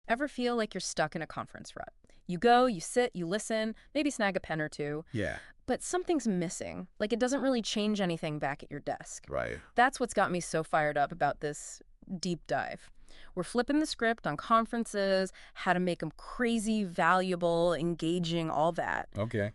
Ever feel like you're stuck in a conference rut? You go, you sit, you listen, maybe snag a pen or two, Yeah, but something's missing. Like it doesn't really change anything back at your desk. right. That's what's got me so fired up about this deep dive. We're flipping the script on conferences, how to make them crazy, valuable, engaging, all that. Okay.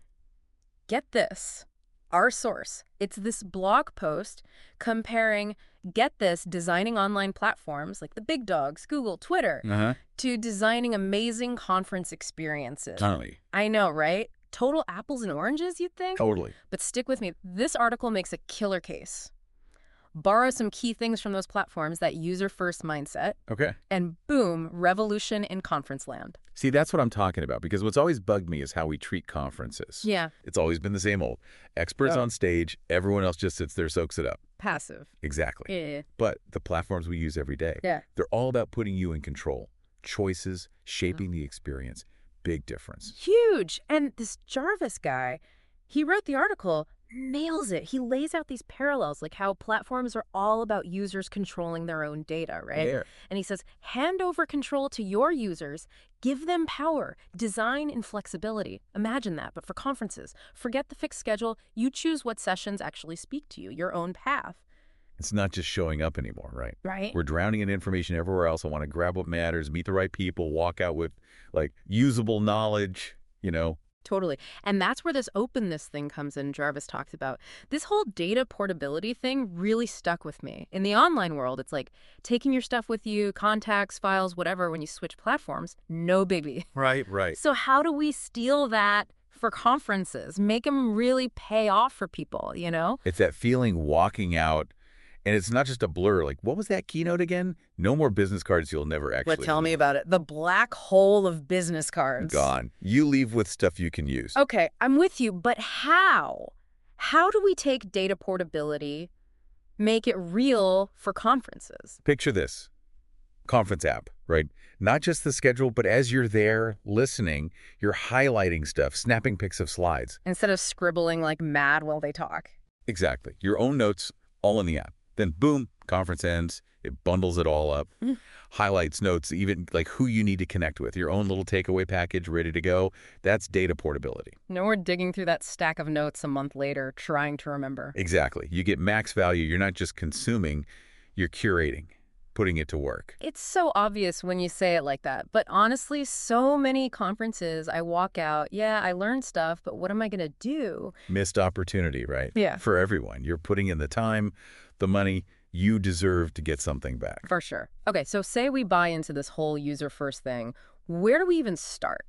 Get this. Our source. It's this blog post comparing, get this, designing online platforms like the big dogs, Google, Twitter, Uh-huh. to designing amazing conference experiences. Totally. I know, right? Total apples and oranges, you'd think? Totally. But stick with me. This article makes a killer case. Borrow some key things from those platforms, that user-first mindset, Okay. and boom, revolution in conference land. See, that's what I'm talking about, because what's always bugged me is how we treat conferences. Yeah, It's always been the same old. Experts Oh. on stage, everyone else just sits there, soaks it up. passive. Exactly. Yeah. But the platforms we use every day, Yeah. they're all about putting you in control. Choices, shaping the experience. Big difference. Huge. And this Jarvis guy, he wrote the article, nails it. He lays out these parallels, like how platforms are all about users controlling their own data, right? Yeah. And he says, hand over control to your users, give them power, design and flexibility. Imagine that, but for conferences. Forget the fixed schedule. You choose what sessions actually speak to you, your own path, It's not just showing up anymore, right? right? We're drowning in information everywhere else. I want to grab what matters, meet the right people, walk out with, like, usable knowledge, Totally. And that's where this openness thing comes in, Jarvis talks about. This whole data portability thing really stuck with me. In the online world, it's like taking your stuff with you, contacts, files, whatever, when you switch platforms, no biggie. Right. So how do we steal that for conferences? Make them really pay off for people, you know? It's that feeling walking out, and it's not just a blur. Like, what was that keynote again? No more business cards you'll never actually But tell me use. about it. The black hole of business cards. Gone. You leave with stuff you can use. Okay, I'm with you, but how? How do we take data portability, make it real for conferences? Picture this. Conference app, right? Not just the schedule, but as you're there listening, you're highlighting stuff, snapping pics of slides. Instead of scribbling like mad while they talk. Exactly. Your own notes all in the app. Then boom, conference ends. It bundles it all up. Highlights, notes, even like who you need to connect with. Your own little takeaway package ready to go. That's data portability. No more digging through that stack of notes a month later trying to remember. Exactly. You get max value. You're not just consuming, you're curating, putting it to work. It's so obvious when you say it like that, but honestly, so many conferences I walk out, yeah, I learned stuff, but what am I going to do? Missed opportunity, right? Yeah. For everyone. You're putting in the time, the money. You deserve to get something back. For sure. Okay, so say we buy into this whole user-first thing. Where do we even start?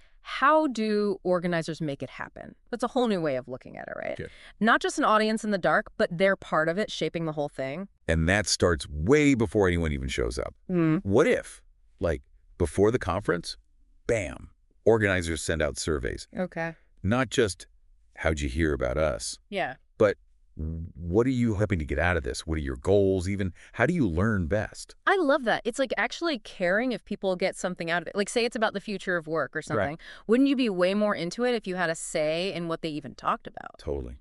How do organizers make it happen? That's a whole new way of looking at it, right? Okay. Not just an audience in the dark, but they're part of it, shaping the whole thing. And that starts way before anyone even shows up. What if, like, before the conference, bam, organizers send out surveys. Okay. Not just, how'd you hear about us? Yeah. But what are you hoping to get out of this? What are your goals? Even how do you learn best? I love that. It's like actually caring if people get something out of it. Like say it's about the future of work or something. Wouldn't you be way more into it if you had a say in what they even talked about? Totally.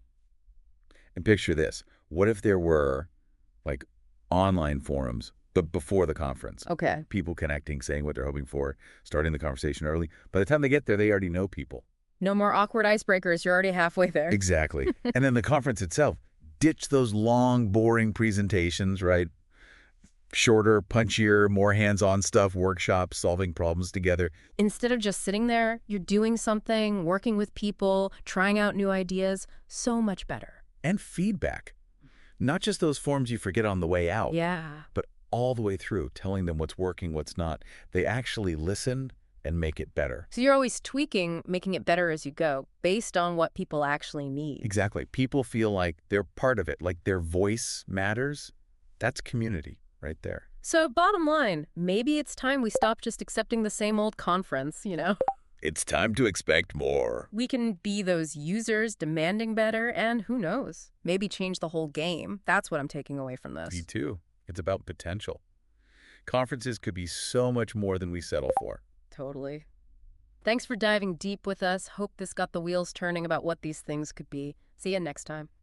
And picture this. What if there were, like, online forums, but before the conference? Okay. People connecting, saying what they're hoping for, starting the conversation early. By the time they get there, they already know people. No more awkward icebreakers. You're already halfway there. Exactly. And then the conference itself, ditch those long, boring presentations, right? Shorter, punchier, more hands-on stuff, workshops, solving problems together. Instead of just sitting there, you're doing something, working with people, trying out new ideas. So much better. And feedback. Not just those forms you forget on the way out, Yeah. but all the way through, telling them what's working, what's not. They actually listen and make it better. So you're always tweaking, making it better as you go, based on what people actually need. Exactly. People feel like they're part of it, like their voice matters. That's community right there. So bottom line, maybe it's time we stop just accepting the same old conference, you know? It's time to expect more. We can be those users demanding better and who knows, maybe change the whole game. That's what I'm taking away from this. Me too. It's about potential. Conferences could be so much more than we settle for. Totally. Thanks for diving deep with us. Hope this got the wheels turning about what these things could be. See you next time.